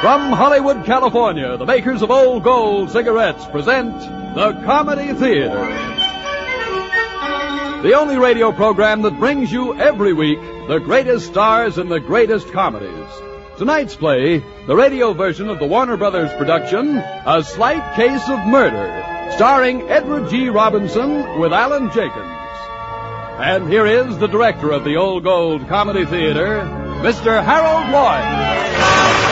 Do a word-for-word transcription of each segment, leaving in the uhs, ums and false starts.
From Hollywood, California, the makers of Old Gold cigarettes present the Comedy Theater. The only radio program that brings you every week the greatest stars and the greatest comedies. Tonight's play, the radio version of the Warner Brothers production, A Slight Case of Murder, starring Edward G. Robinson with Alan Jenkins. And here is the director of the Old Gold Comedy Theater, Mister Harold Lloyd.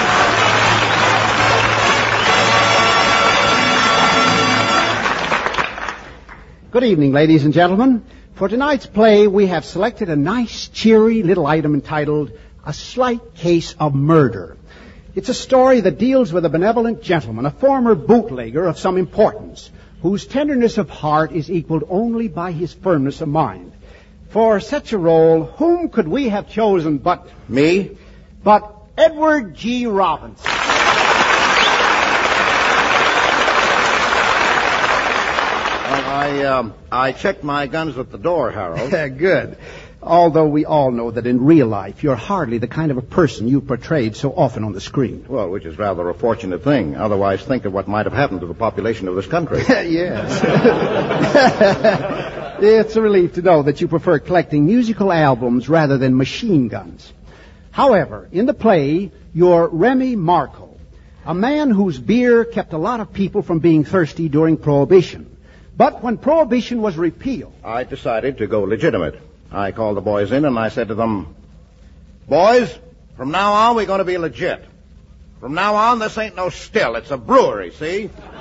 Good evening, ladies and gentlemen. For tonight's play, we have selected a nice, cheery little item entitled A Slight Case of Murder. It's a story that deals with a benevolent gentleman, a former bootlegger of some importance, whose tenderness of heart is equaled only by his firmness of mind. For such a role, whom could we have chosen but... Me? But Edward G. Robinson. I, um, I checked my guns at the door, Harold. Good. Although we all know that in real life, you're hardly the kind of a person you portrayed so often on the screen. Well, which is rather a fortunate thing. Otherwise, think of what might have happened to the population of this country. Yes. It's a relief to know that you prefer collecting musical albums rather than machine guns. However, in the play, you're Remy Marco, a man whose beer kept a lot of people from being thirsty during Prohibition. But when Prohibition was repealed... I decided to go legitimate. I called the boys in and I said to them, boys, from now on we're going to be legit. From now on this ain't no still. It's a brewery, see? It's going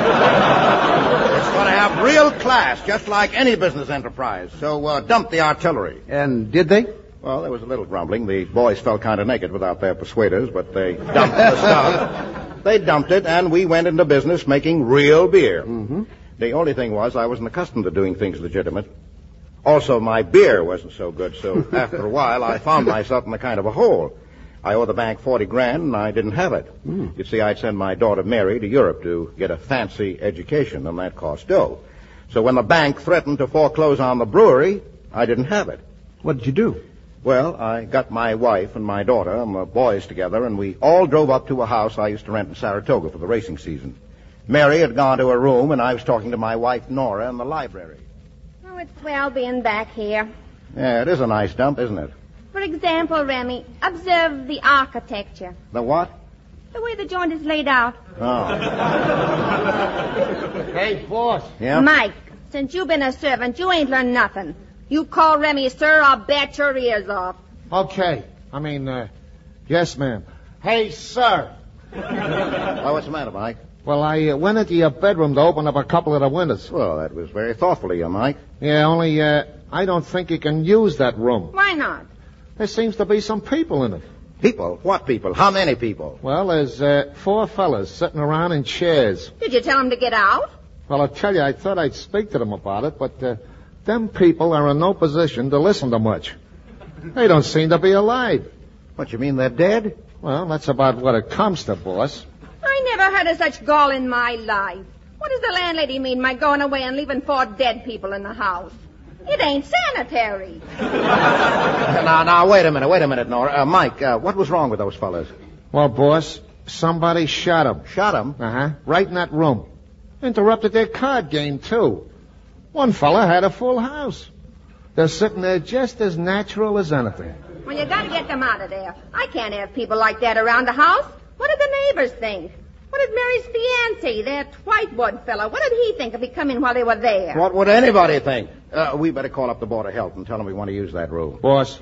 to have real class, just like any business enterprise. So uh, dump the artillery. And did they? Well, there was a little grumbling. The boys felt kind of naked without their persuaders, but they dumped the stuff. They dumped it, and we went into business making real beer. Mm-hmm. The only thing was I wasn't accustomed to doing things legitimate. Also, my beer wasn't so good, so after a while I found myself in a kind of a hole. I owe the bank forty grand, and I didn't have it. Mm. You see, I'd send my daughter Mary to Europe to get a fancy education, and that cost dough. So when the bank threatened to foreclose on the brewery, I didn't have it. What did you do? Well, I got my wife and my daughter and the boys together, and we all drove up to a house I used to rent in Saratoga for the racing season. Mary had gone to her room, and I was talking to my wife, Nora, in the library. Oh, it's swell being back here. Yeah, it is a nice dump, isn't it? For example, Remy, observe the architecture. The what? The way the joint is laid out. Oh. Hey, boss. Yeah? Mike, since you've been a servant, you ain't learned nothing. You call Remy sir, I'll bat your ears off. Okay. I mean, uh, yes, ma'am. Hey, sir. Oh, what's the matter, Mike? Well, I uh, went into your bedroom to open up a couple of the windows. Well, that was very thoughtful of you, Mike. Yeah, only uh, I don't think you can use that room. Why not? There seems to be some people in it. People? What people? How many people? Well, there's uh, four fellas sitting around in chairs. Did you tell them to get out? Well, I'll tell you, I thought I'd speak to them about it, but uh, them people are in no position to listen to much. They don't seem to be alive. What, you mean they're dead? Well, that's about what it comes to, boss. I never heard of such gall in my life. What does the landlady mean by going away and leaving four dead people in the house? It ain't sanitary. now, now, wait a minute, wait a minute, Nora. Uh, Mike, uh, what was wrong with those fellas? Well, boss, somebody shot them. Shot them? Uh-huh. Right in that room. Interrupted their card game, too. One fella had a full house. They're sitting there just as natural as anything. Well, you gotta get them out of there. I can't have people like that around the house. What did the neighbors think? What did Mary's fiancé, that Whitewood fellow, what did he think of me coming while they were there? What would anybody think? Uh, we better call up the Board of Health and tell them we want to use that room. Boss,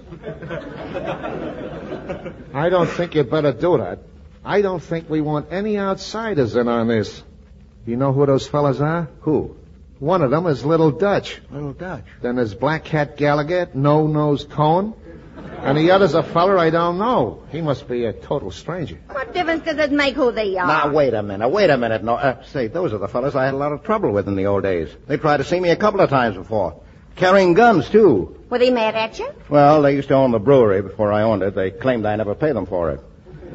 I don't think you better do that. I don't think we want any outsiders in on this. You know who those fellas are? Who? One of them is Little Dutch. Little Dutch. Then there's Black Cat Gallagher, No Nose Cohen. And the other's a feller I don't know. He must be a total stranger. What difference does it make who they are? Now, wait a minute, wait a minute. No, uh, say, those are the fellas I had a lot of trouble with in the old days. They tried to see me a couple of times before. Carrying guns, too. Were they mad at you? Well, they used to own the brewery before I owned it. They claimed I never paid them for it.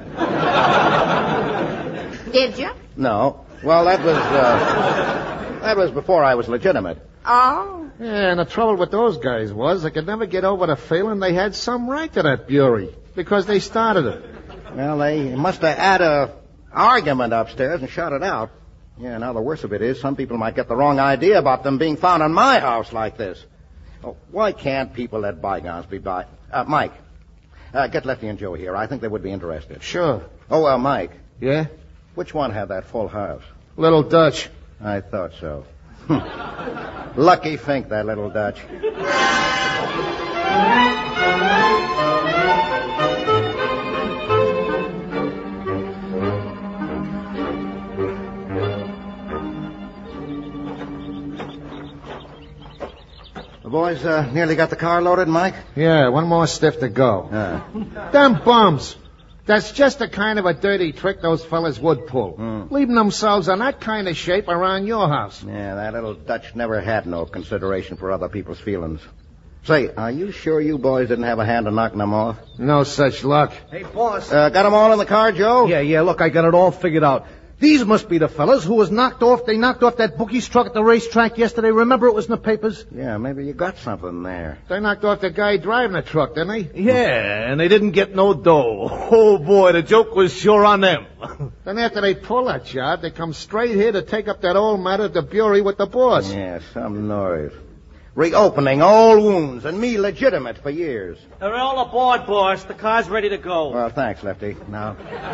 Did you? No. Well, that was, uh, that was before I was legitimate. Oh. Yeah, and the trouble with those guys was they could never get over the feeling they had some right to that brewery because they started it. Well, they must have had a argument upstairs and shut it out. Yeah, now the worst of it is some people might get the wrong idea about them being found in my house like this. Oh, why can't people let bygones be by... Uh, Mike, uh, get Lefty and Joe here. I think they would be interested. Sure. Oh, uh, Mike. Yeah? Which one had that full house? Little Dutch. I thought so. Lucky Fink, that little Dutch. The boys uh, nearly got the car loaded, Mike? Yeah, one more stiff to go. Uh. Them bums. That's just the kind of a dirty trick those fellas would pull. Mm. Leaving themselves in that kind of shape around your house. Yeah, that little Dutch never had no consideration for other people's feelings. Say, are you sure you boys didn't have a hand in knocking them off? No such luck. Hey, boss. Uh, got them all in the car, Joe? Yeah, yeah, look, I got it all figured out. These must be the fellas who was knocked off. They knocked off that bookie's truck at the racetrack yesterday. Remember it was in the papers? Yeah, maybe you got something there. They knocked off the guy driving the truck, didn't they? Yeah, and they didn't get no dough. Oh, boy, the joke was sure on them. Then after they pull that job, they come straight here to take up that old matter to Bury with the boss. Yeah, some noise. Reopening old wounds, and me legitimate for years. They're all aboard, boss. The car's ready to go. Well, thanks, Lefty. Now...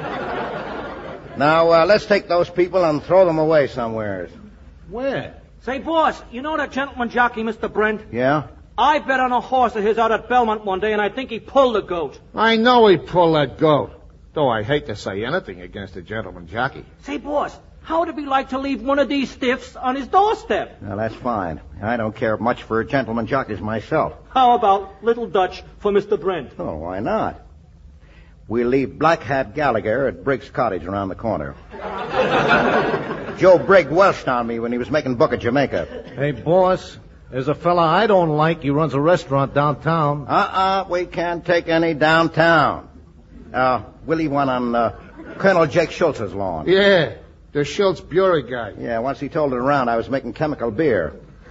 Now, uh, let's take those people and throw them away somewhere. Where? Say, boss, you know that gentleman jockey, Mister Brent? Yeah? I bet on a horse of his out at Belmont one day, and I think he pulled the goat. I know he pulled that goat. Though I hate to say anything against a gentleman jockey. Say, boss, how would it be like to leave one of these stiffs on his doorstep? Well, that's fine. I don't care much for gentleman jockeys myself. How about Little Dutch for Mister Brent? Oh, why not? We'll leave Black Hat Gallagher at Briggs' cottage around the corner. Joe Brigg welched on me when he was making book at Jamaica. Hey, boss, there's a fella I don't like. He runs a restaurant downtown. Uh-uh, we can't take any downtown. Uh, we'll leave one on uh, Colonel Jake Schultz's lawn. Yeah, the Schultz Bury guy. Yeah, once he told it around, I was making chemical beer.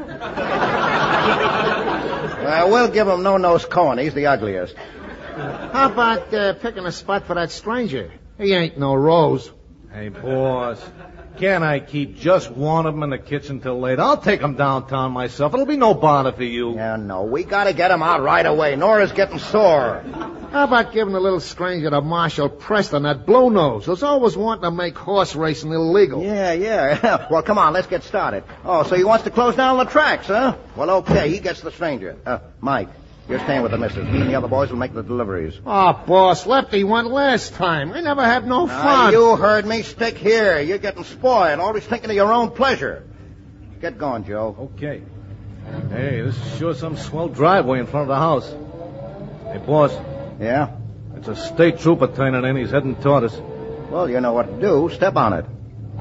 Well, we'll give him no-nose Cohen. He's the ugliest. How about uh, picking a spot for that stranger? He ain't no Rose. Hey, boss, can't I keep just one of them in the kitchen till late? I'll take them downtown myself. It'll be no bother for you. Yeah, no, we gotta get him out right away. Nora's getting sore. How about giving a little stranger to Marshal Preston, that blue nose, who's always wanting to make horse racing illegal? Yeah, yeah. Well, come on, let's get started. Oh, so he wants to close down the tracks, huh? Well, okay, he gets the stranger. Uh, Mike. You're staying with the missus. Me and the other boys will make the deliveries. Oh, boss, Lefty went last time. I never had no Now, fun. you heard me. Stick here. You're getting spoiled. Always thinking of your own pleasure. Get going, Joe. Okay. Hey, this is sure some swell driveway in front of the house. Hey, boss. Yeah? It's a state trooper turning in. He's heading toward us. Well, you know what to do. Step on it.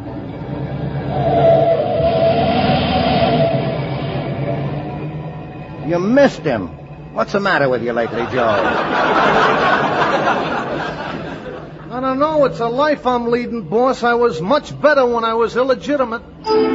You missed him. What's the matter with you lately, Joe? I don't know. It's a life I'm leading, boss. I was much better when I was illegitimate.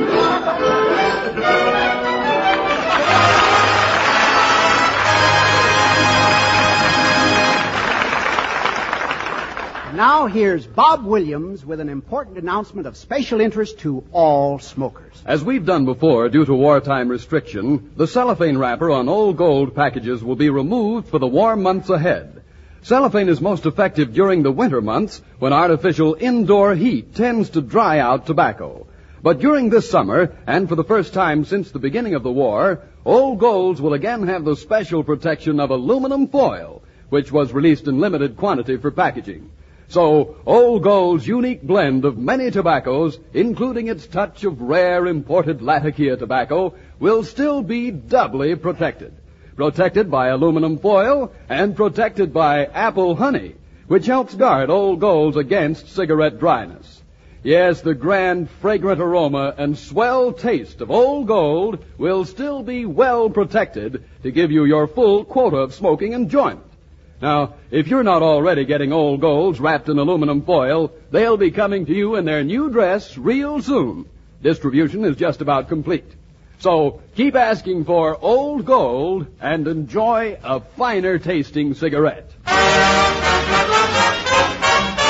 Now here's Bob Williams with an important announcement of special interest to all smokers. As we've done before, due to wartime restriction, the cellophane wrapper on Old Gold packages will be removed for the warm months ahead. Cellophane is most effective during the winter months when artificial indoor heat tends to dry out tobacco. But during this summer, and for the first time since the beginning of the war, Old Golds will again have the special protection of aluminum foil, which was released in limited quantity for packaging. So, Old Gold's unique blend of many tobaccos, including its touch of rare imported Latakia tobacco, will still be doubly protected. Protected by aluminum foil and protected by apple honey, which helps guard Old Golds against cigarette dryness. Yes, the grand, fragrant aroma and swell taste of Old Gold will still be well protected to give you your full quota of smoking enjoyment. Now, if you're not already getting Old Golds wrapped in aluminum foil, they'll be coming to you in their new dress real soon. Distribution is just about complete. So, keep asking for Old Gold and enjoy a finer tasting cigarette.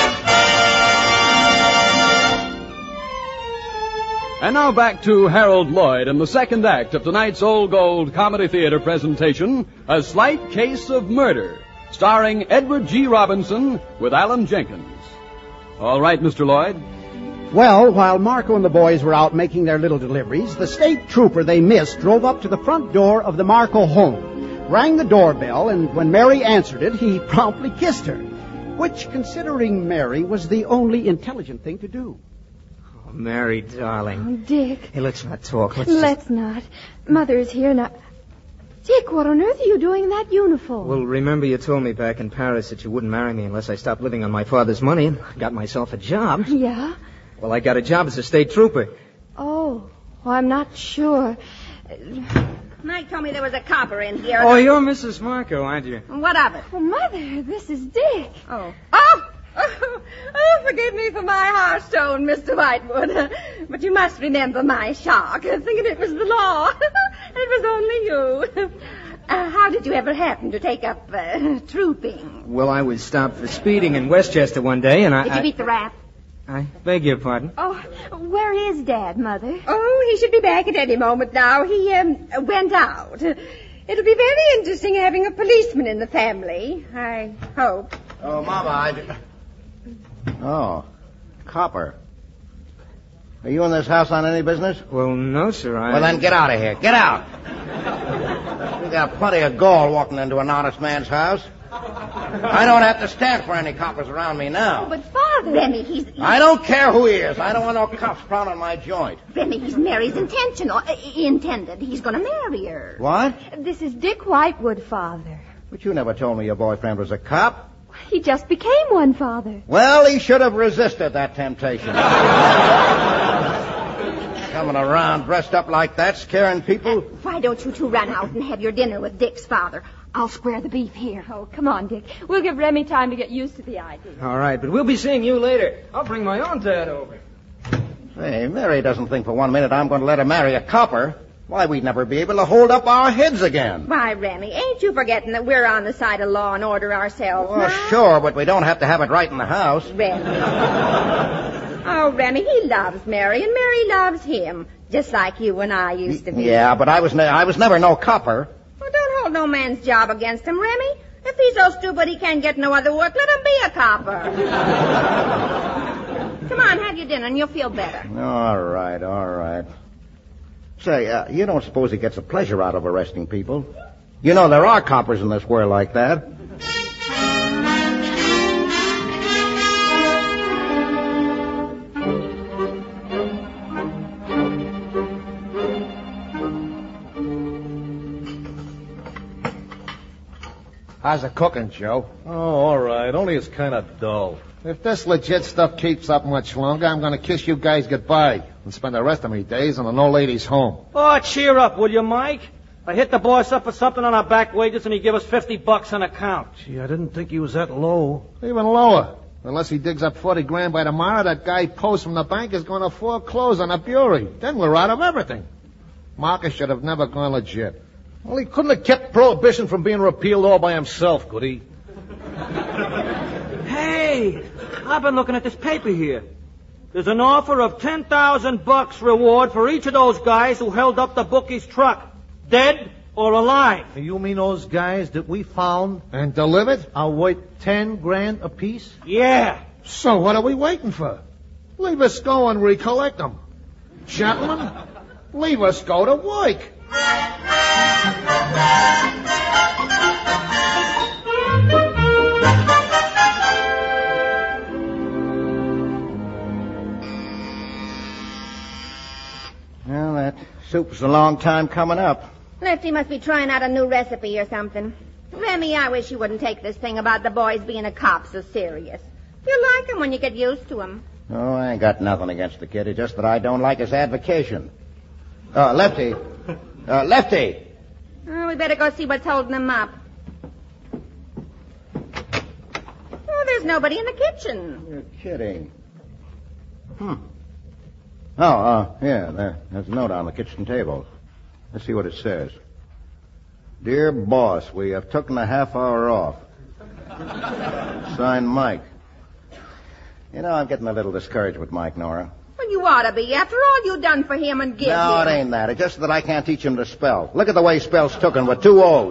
And now back to Harold Lloyd in the second act of tonight's Old Gold Comedy Theater presentation, A Slight Case of Murder, starring Edward G. Robinson with Alan Jenkins. All right, Mister Lloyd. Well, while Marco and the boys were out making their little deliveries, the state trooper they missed drove up to the front door of the Marco home, rang the doorbell, and when Mary answered it, he promptly kissed her, which, considering Mary, was the only intelligent thing to do. Oh, Mary, darling. Oh, Dick. Hey, let's not talk. Let's, Let's just... not. Mother's here now. Dick, what on earth are you doing in that uniform? Well, remember you told me back in Paris that you wouldn't marry me unless I stopped living on my father's money and got myself a job. Yeah? Well, I got a job as a state trooper. Oh, well, I'm not sure. Mike told me there was a copper in here. Oh, you're Missus Marco, aren't you? What of it? Oh, Mother, this is Dick. Oh. Oh! Oh, oh, forgive me for my harsh tone, Mister Whitewood. But you must remember my shock, thinking it was the law. It was only you. Uh, how did you ever happen to take up uh, trooping? Well, I was stopped for speeding in Westchester one day, and I... Did you I... beat the rap? I beg your pardon? Oh, where is Dad, Mother? Oh, he should be back at any moment now. He um, went out. It'll be very interesting having a policeman in the family, I hope. Oh, Mama, I... Oh, copper. Are you in this house on any business? Well, no, sir, I... Well, then get out of here. Get out. You got plenty of gall walking into an honest man's house. I don't have to stand for any coppers around me now. Oh, but Father... Remy, he's... he's... I don't care who he is. I don't want no cops prowling my joint. Remy, he's Mary's intentional... Uh, intended. He's going to marry her. What? This is Dick Whitewood, Father. But you never told me your boyfriend was a cop. He just became one, Father. Well, he should have resisted that temptation. Coming around dressed up like that, scaring people. Uh, why don't you two run out and have your dinner with Dick's father? I'll square the beef here. Oh, come on, Dick. We'll give Remy time to get used to the idea. All right, but we'll be seeing you later. I'll bring my own dad over. Hey, Mary doesn't think for one minute I'm going to let her marry a copper. Why, we'd never be able to hold up our heads again. Why, Remy, ain't you forgetting that we're on the side of law and order ourselves Well, now? sure, but we don't have to have it right in the house. Remy. Oh, Remy, he loves Mary, and Mary loves him, just like you and I used to be. Yeah, but I was ne- I was never no copper. Well, don't hold no man's job against him, Remy. If he's so stupid he can't get no other work, let him be a copper. Come on, have your dinner, and you'll feel better. All right, all right. Say, uh, you don't suppose he gets a pleasure out of arresting people? You know, there are coppers in this world like that. How's the cooking, Joe? Oh, all right. Only it's kind of dull. If this legit stuff keeps up much longer, I'm going to kiss you guys goodbye and spend the rest of my days in an old lady's home. Oh, cheer up, will you, Mike? I hit the boss up for something on our back wages, and he give us fifty bucks on account. Gee, I didn't think he was that low. Even lower. Unless he digs up forty grand by tomorrow, that guy Post from the bank is going to foreclose on a Bury. Then we're out of everything. Marcus should have never gone legit. Well, he couldn't have kept prohibition from being repealed all by himself, could he? Hey, I've been looking at this paper here. There's an offer of ten thousand bucks reward for each of those guys who held up the bookie's truck, dead or alive. You mean those guys that we found And delivered? are worth ten grand apiece? Yeah. So what are we waiting for? Leave us go and recollect them. Gentlemen, leave us go to work. Well, that soup's a long time coming up. Lefty must be trying out a new recipe or something. Remy, I wish you wouldn't take this thing about the boys being a cop so serious. You'll like him when you get used to him. Oh, I ain't got nothing against the kid. It's just that I don't like his advocation. Uh, Lefty. Uh, Lefty. Oh, we better go see what's holding him up. Oh, there's nobody in the kitchen. You're kidding. Hmm. Oh, uh, yeah, there, there's a note on the kitchen table. Let's see what it says. Dear boss, we have taken a half hour off. Signed, Mike. You know, I'm getting a little discouraged with Mike, Nora. Well, Well, you ought to be. After all you done for him and give No, him. it ain't that. It's just that I can't teach him to spell. Look at the way he spells tooken with two O's.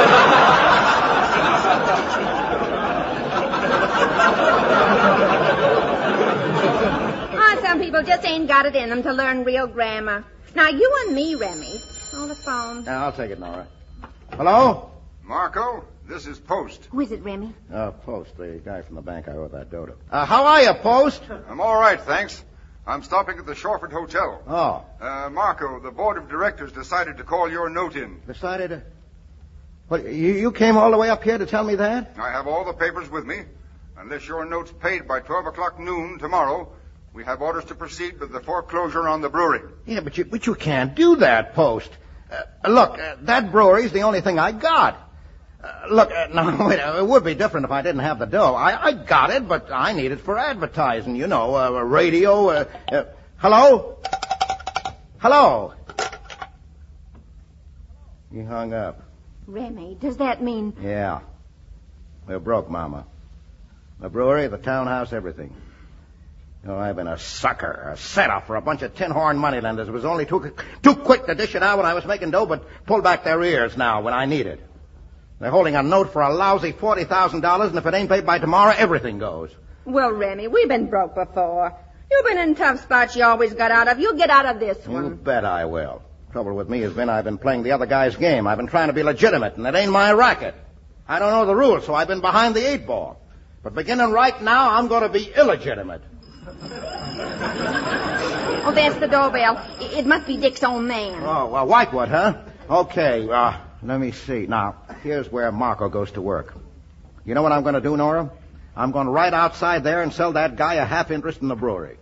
Ah, some people just ain't got it in them to learn real grammar. Now, you and me, Remy. On the phone. Now, I'll take it, Nora. Hello? Marco, this is Post. Who is it, Remy? Uh, Post, the guy from the bank I owe that dough to. Uh, how are you, Post? I'm all right, thanks. I'm stopping at the Shoreford Hotel. Oh. Uh, Marco, the board of directors decided to call your note in. Decided to... What, you, you came all the way up here to tell me that? I have all the papers with me. Unless your note's paid by twelve o'clock noon tomorrow, we have orders to proceed with the foreclosure on the brewery. Yeah, but you, but you can't do that, Post. Uh, look, uh, that brewery's the only thing I got. Uh, look, uh, now, wait, uh, it would be different if I didn't have the dough. I, I got it, but I need it for advertising, you know, uh, radio. Uh, uh, hello? Hello? He hung up. Remy, does that mean... Yeah. We're broke, Mama. The brewery, the townhouse, everything. You know, I've been a sucker, a setup for a bunch of tin-horn moneylenders. It was only too, too quick to dish it out when I was making dough, but pull back their ears now when I need it. They're holding a note for a lousy forty thousand dollars, and if it ain't paid by tomorrow, everything goes. Well, Remy, we've been broke before. You've been in tough spots you always got out of. You'll get out of this one. You bet I will. Trouble with me has been I've been playing the other guy's game. I've been trying to be legitimate, and it ain't my racket. I don't know the rules, so I've been behind the eight ball. But beginning right now, I'm going to be illegitimate. Oh, there's the doorbell. It must be Dick's own man. Oh, uh, Whitewood, huh? Okay, uh, let me see. Now, here's where Marco goes to work. You know what I'm going to do, Nora? I'm going to ride outside there and sell that guy a half interest in the brewery.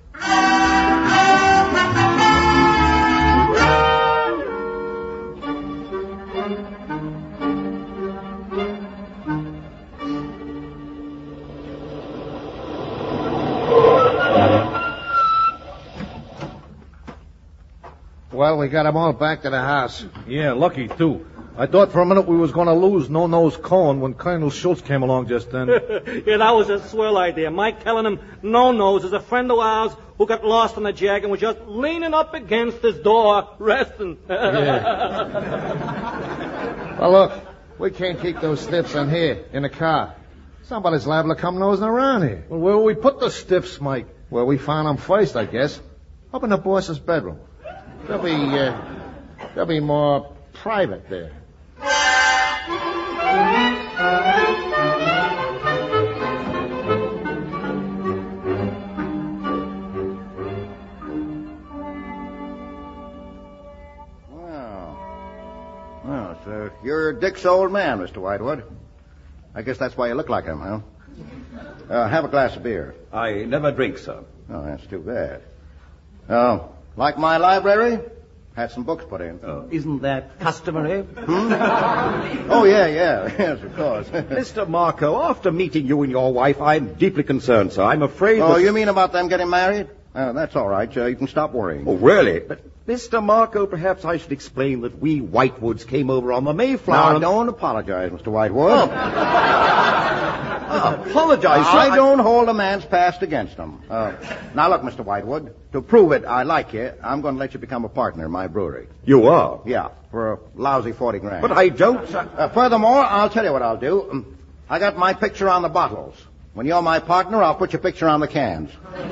Well, we got them all back to the house. Yeah, lucky, too. I thought for a minute we was going to lose No-Nose Cohen when Colonel Schultz came along just then. Yeah, that was a swell idea. Mike telling him No-Nose is a friend of ours who got lost on the jag and was just leaning up against his door, resting. Yeah. Well, look, we can't keep those stiffs in here, in the car. Somebody's liable to come nosing around here. Well, where will we put the stiffs, Mike? Well, we found them first, I guess. Up in the boss's bedroom. They'll be, uh, they'll be more private there. Well, well, so you're Dick's old man, Mister Whitewood. I guess that's why you look like him, huh? Uh, have a glass of beer. I never drink, sir. Oh, that's too bad. Oh, like my library? Had some books put in. Oh, isn't that customary? Hmm? Oh, yeah, yeah. Yes, of course. Mister Marco, after meeting you and your wife, I'm deeply concerned, sir. I'm afraid Oh, that... you mean about them getting married? Uh, that's all right. Uh, you can stop worrying. Oh, really? But, Mister Marco, perhaps I should explain that we Whitewoods came over on the Mayflower... Now, and... don't apologize, Mister Whitewood. Oh. I apologize, sir. I don't hold a man's past against him. Uh, now, look, Mister Whitewood, to prove it I like you, I'm going to let you become a partner in my brewery. You are? Yeah, for a lousy forty grand. But I don't... sir. Uh, furthermore, I'll tell you what I'll do. Um, I got my picture on the bottles. When you're my partner, I'll put your picture on the cans.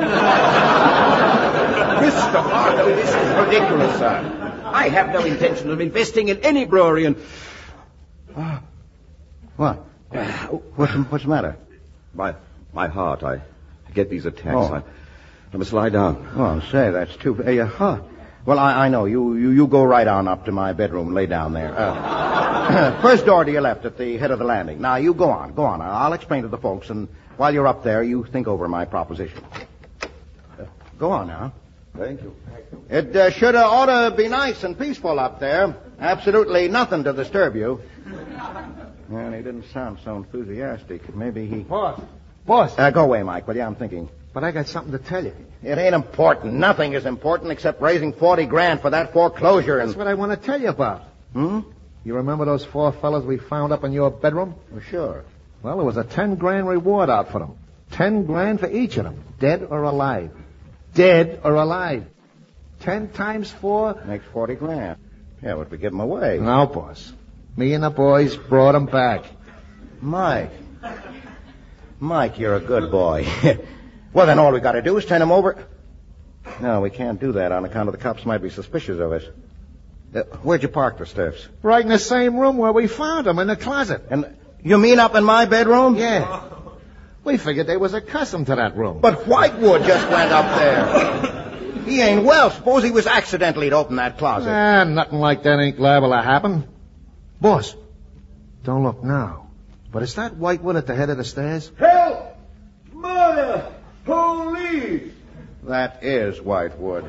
Mister Marco, this is ridiculous, sir. I have no intention of investing in any brewery and... Uh, what? What's, what's the matter? My my heart, I, I get these attacks. Oh. I, I must lie down. Oh, say, that's too... Uh, huh. Well, I, I know. You, you you go right on up to my bedroom and lay down there. Uh, first door to your left at the head of the landing. Now, you go on, go on. I'll explain to the folks, and while you're up there, you think over my proposition. Uh, go on now. Thank you. Thank you. It uh, should uh, ought to be nice and peaceful up there. Absolutely nothing to disturb you. Well, he didn't sound so enthusiastic. Maybe he... Boss. Boss. Uh, go away, Mike, will you? I'm thinking. But I got something to tell you. It ain't important. Nothing is important except raising forty grand for that foreclosure and... That's what I want to tell you about. Hmm? You remember those four fellas we found up in your bedroom? Well, sure. Well, there was a ten grand reward out for them. Ten grand for each of them, dead or alive. dead or alive. Ten times four? Makes forty grand. Yeah, but we give him away. No, boss. Me and the boys brought him back. Mike. Mike, you're a good boy. Well, then all we got to do is turn him over. No, we can't do that on account of the cops might be suspicious of us. Uh, where'd you park the stiffs? Right in the same room where we found him, in the closet. And you mean up in my bedroom? Yeah. We figured they was accustomed to that room. But Whitewood just went up there. He ain't well. Suppose he was accidentally to open that closet. Ah, nothing like that ain't liable to happen. Boss, don't look now. But is that Whitewood at the head of the stairs? Help! Murder! Police! That is Whitewood.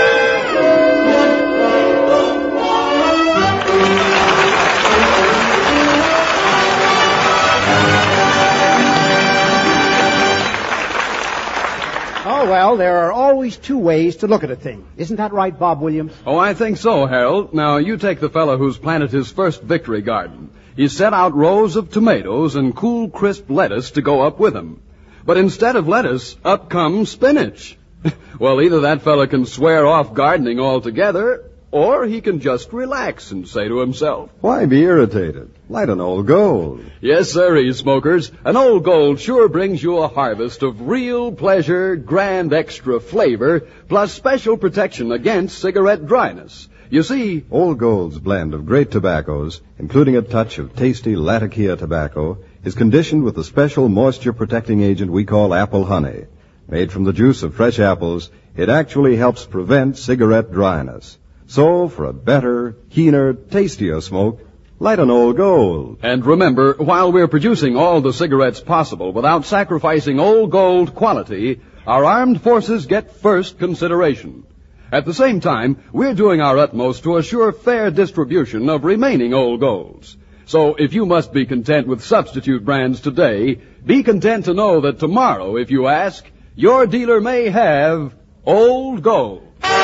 Oh, well, there are always two ways to look at a thing. Isn't that right, Bob Williams? Oh, I think so, Harold. Now, you take the fellow who's planted his first victory garden. He set out rows of tomatoes and cool, crisp lettuce to go up with them. But instead of lettuce, up comes spinach. Well, either that fella can swear off gardening altogether, or he can just relax and say to himself, "Why be irritated? Light an Old Gold." Yes, sirree, smokers. An Old Gold sure brings you a harvest of real pleasure, grand extra flavor, plus special protection against cigarette dryness. You see, Old Gold's blend of great tobaccos, including a touch of tasty Latakia tobacco, is conditioned with the special moisture-protecting agent we call apple honey. Made from the juice of fresh apples, it actually helps prevent cigarette dryness. So, for a better, keener, tastier smoke, light an Old Gold. And remember, while we're producing all the cigarettes possible without sacrificing Old Gold quality, our armed forces get first consideration. At the same time, we're doing our utmost to assure fair distribution of remaining Old Golds. So if you must be content with substitute brands today, be content to know that tomorrow, if you ask, your dealer may have Old Gold.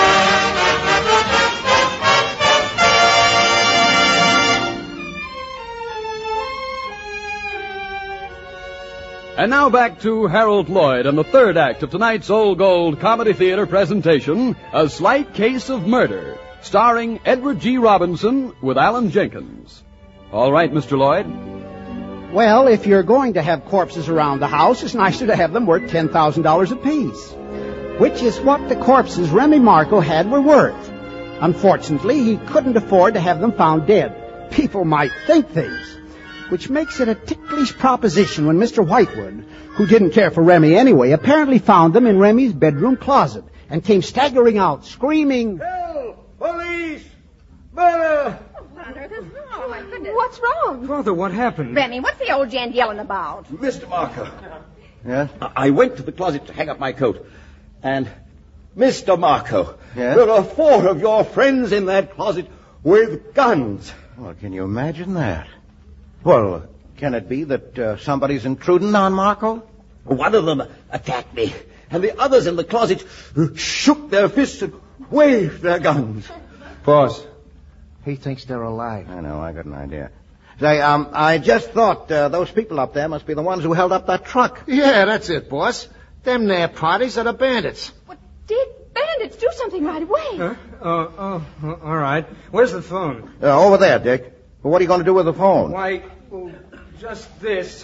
And now back to Harold Lloyd and the third act of tonight's Old Gold Comedy Theater presentation, A Slight Case of Murder, starring Edward G. Robinson with Alan Jenkins. All right, Mister Lloyd. Well, if you're going to have corpses around the house, it's nicer to have them worth ten thousand dollars apiece, which is what the corpses Remy Marco had were worth. Unfortunately, he couldn't afford to have them found dead. People might think things, which makes it a ticklish proposition when Mister Whitewood, who didn't care for Remy anyway, apparently found them in Remy's bedroom closet and came staggering out, screaming, Help! Police! Murder! Oh, my goodness. What's wrong? Father, what happened? Remy, what's the old gent yelling about? Mister Marco. Yes? I I went to the closet to hang up my coat. And, Mister Marco, Yes? there are four of your friends in that closet with guns. Well, can you imagine that? Well, can it be that uh, somebody's intruding on Marco? One of them attacked me, and the others in the closet shook their fists and waved their guns. Boss, he thinks they're alive. I know, I got an idea. Say, um, I just thought uh, those people up there must be the ones who held up that truck. Yeah, that's it, boss. Them there parties are the bandits. What did bandits do something right away? Huh? Oh, oh, all right. Where's the phone? Uh, over there, Dick. Well, what are you going to do with the phone? Why, oh, just this.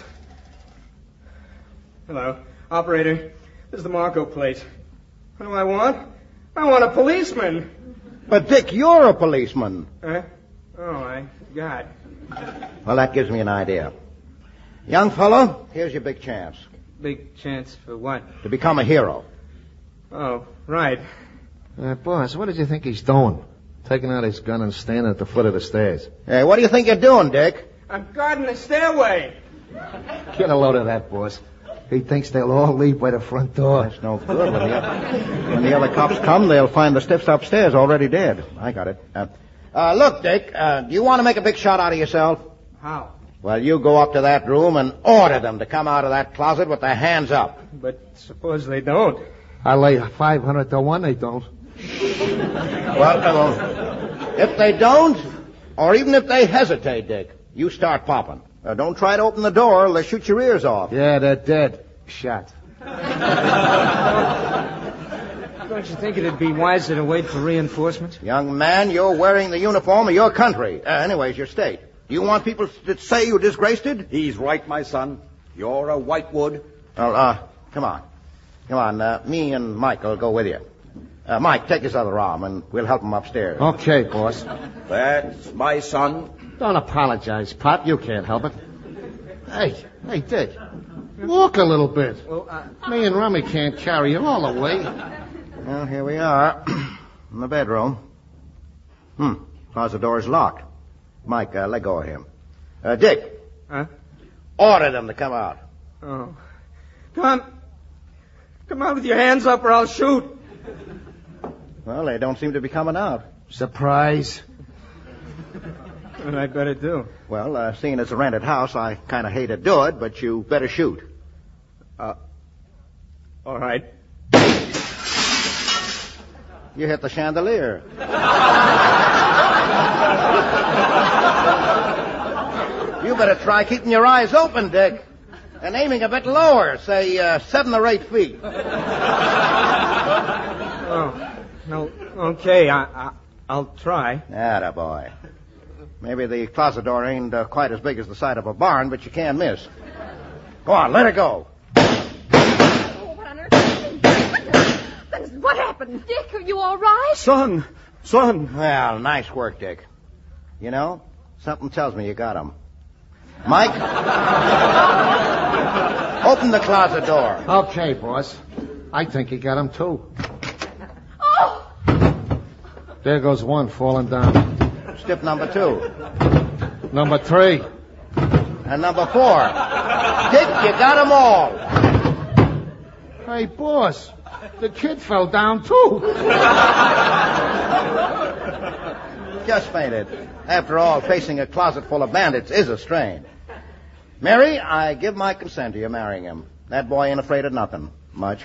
Hello, operator. This is the Marco place. What do I want? I want a policeman. But, Dick, you're a policeman. Huh? Oh, I forgot. Well, that gives me an idea. Young fellow, here's your big chance. Big chance for what? To become a hero. Oh, right. Uh, boss, what did you think he's doing? Taking out his gun and standing at the foot of the stairs. Hey, what do you think you're doing, Dick? I'm guarding the stairway. Get a load of that, boss. He thinks they'll all leave by the front door. That's no good. When the, other, when the other cops come, they'll find the stiffs upstairs already dead. I got it. Uh, uh, look, Dick, uh, do you want to make a big shot out of yourself? How? Well, you go up to that room and order them to come out of that closet with their hands up. But suppose they don't. I lay five hundred to one they don't. Well, uh, if they don't, or even if they hesitate, Dick, you start popping. Uh, don't try to open the door, or they'll shoot your ears off. Yeah, they're dead. Shot. But Don't you think it'd be wiser to wait for reinforcements? Young man, you're wearing the uniform of your country. Uh, anyways, your state. Do you want people to say you disgraced it? He's right, my son. You're a Whitewood. Well, uh, come on. Come on, uh, me and Mike will go with you. Uh, Mike, take his other arm, and we'll help him upstairs. Okay, boss. That's my son. Don't apologize, Pop. You can't help it. Hey, hey, Dick. Walk a little bit. Well, uh, Me and Rummy can't carry you all the way. Well, here we are. In the bedroom. Hmm. Closet door's locked. Mike, uh, let go of him. Uh, Dick. Huh? Order them to come out. Oh. Come on. Come on with your hands up or I'll shoot. Well, they don't seem to be coming out. Surprise. What I better do? Well, uh, seeing it's a rented house, I kind of hate to do it, but you better shoot. Uh, all right. You hit the chandelier. You better try keeping your eyes open, Dick. And aiming a bit lower, say uh, seven or eight feet. Oh, no, okay, I, I, I'll try. Attaboy. Maybe the closet door ain't uh, quite as big as the side of a barn, but you can't miss. Go on, let it go. Oh, what on earth? What happened? Dick, are you all right? Son, son. Well, nice work, Dick. You know, something tells me you got him. Mike, open the closet door. Okay, boss. I think he got him, too. Oh! There goes one falling down. Step number two. Number three. And number four. Dick, you got them all. Hey, boss. The kid fell down, too. Just fainted. After all, facing a closet full of bandits is a strain. Mary, I give my consent to you marrying him. That boy ain't afraid of nothing. Much.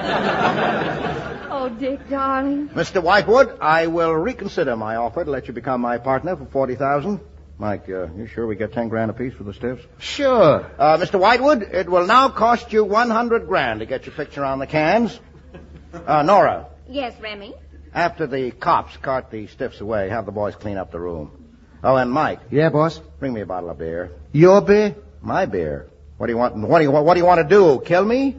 Oh, Dick, darling. Mister Whitewood, I will reconsider my offer to let you become my partner for forty thousand. Mike, uh, you sure we get ten grand apiece for the stiffs? Sure. Uh, Mister Whitewood, it will now cost you one hundred grand to get your picture on the cans. Uh, Nora. Yes, Remy? After the cops cart the stiffs away, have the boys clean up the room. Oh, and Mike. Yeah, boss? Bring me a bottle of beer. Your beer? My beer. What do you want? What do you, what do you want to do? Kill me?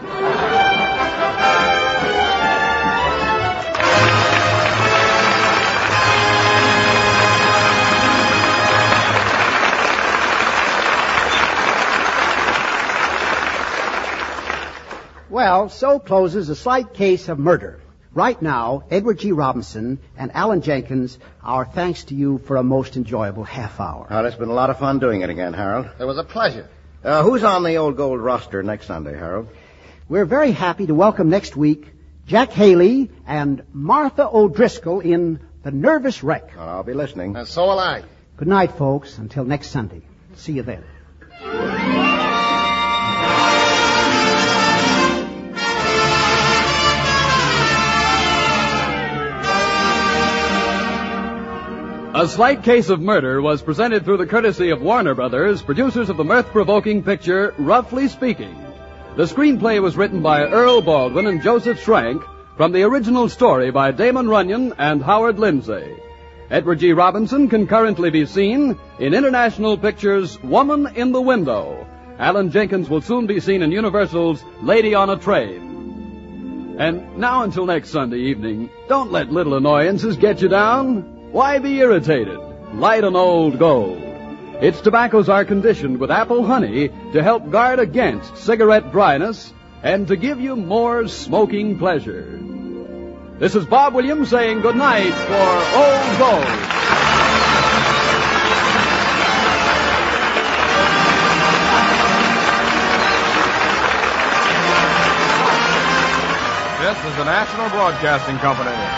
Well, so closes A Slight Case of Murder. Right now, Edward G. Robinson and Alan Jenkins, our thanks to you for a most enjoyable half hour. Well, it's been a lot of fun doing it again, Harold. It was a pleasure. Uh, who's on the Old Gold roster next Sunday, Harold? We're very happy to welcome next week Jack Haley and Martha O'Driscoll in The Nervous Wreck. Well, I'll be listening. And so will I. Good night, folks. Until next Sunday. See you then. A Slight Case of Murder was presented through the courtesy of Warner Brothers, producers of the mirth-provoking picture Roughly Speaking. The screenplay was written by Earl Baldwin and Joseph Schrank from the original story by Damon Runyon and Howard Lindsay. Edward G. Robinson can currently be seen in international pictures Woman in the Window. Alan Jenkins will soon be seen in Universal's Lady on a Train. And now until next Sunday evening, don't let little annoyances get you down. Why be irritated? Light an Old Gold. Its tobaccos are conditioned with apple honey to help guard against cigarette dryness and to give you more smoking pleasure. This is Bob Williams saying good night for Old Gold. This is the National Broadcasting Company.